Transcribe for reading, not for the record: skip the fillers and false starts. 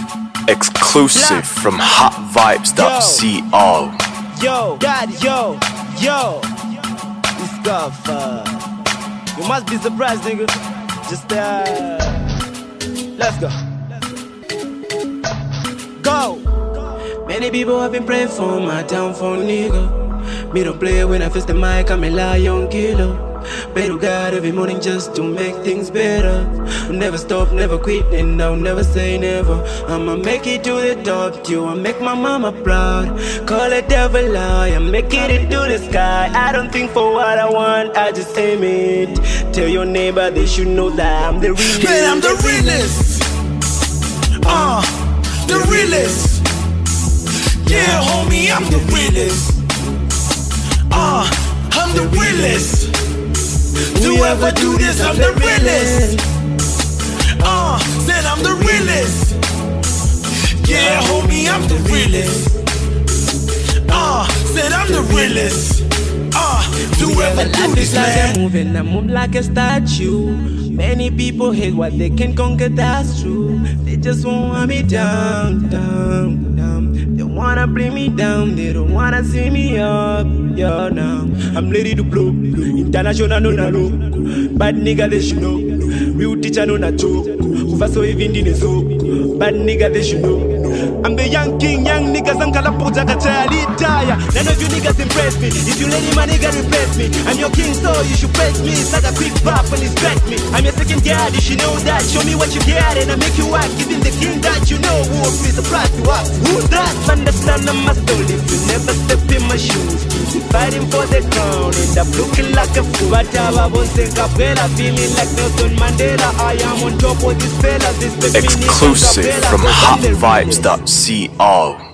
Exclusive from hotvibes.co. Yo, daddy, yo. It's Godfather. You must be surprised, nigga. Just let's go. Go. Many people have been praying for my downfall, nigga. Me don't play when I face the mic, I'm a lion killer. Pray to God every morning just to make things better. Never stop, never quit, and I'll never say never. I'ma make it to the top, too. I'll make my mama proud. Call it devil lie, I'm making it to the sky. I don't think for what I want, I just aim it. Tell your neighbor they should know that I'm the realest. Man, I'm the realest. The realest. Yeah, homie, I'm the realest. I'm the realest. Whoever do this, I'm the realest. Said I'm the realest. Yeah, homie, I'm the realest. Said I'm the realest. Whoever do this, man. I move like a statue. Many people hate what they can conquer, that's true. They just want me down. They wanna bring me down, they don't wanna see me up. Yo, now I'm ready to blow. International, no. Bad nigga, they should know. Real teacher, no, not joke. Who so even in the zoo. Bad nigga, they should know. I'm the young king, young niggas, I'm gonna put a retire. None of you niggas impress me. If you let him, my nigga, replace me. I'm your king, so you should praise me. It's like a quick pop and respect me. I'm your second dad, you should know that. Show me what you got and I make you act. Giving the king that you know won't be surprised to ask. Who's that? Understand I'm a soul if you never step in my shoes. Keep fighting for the crown, end up looking like a fool. But I won't think Cabrera, feeling like Nelson Mandela. I am on top of these fellas. This Exclusive from hotvibes.co.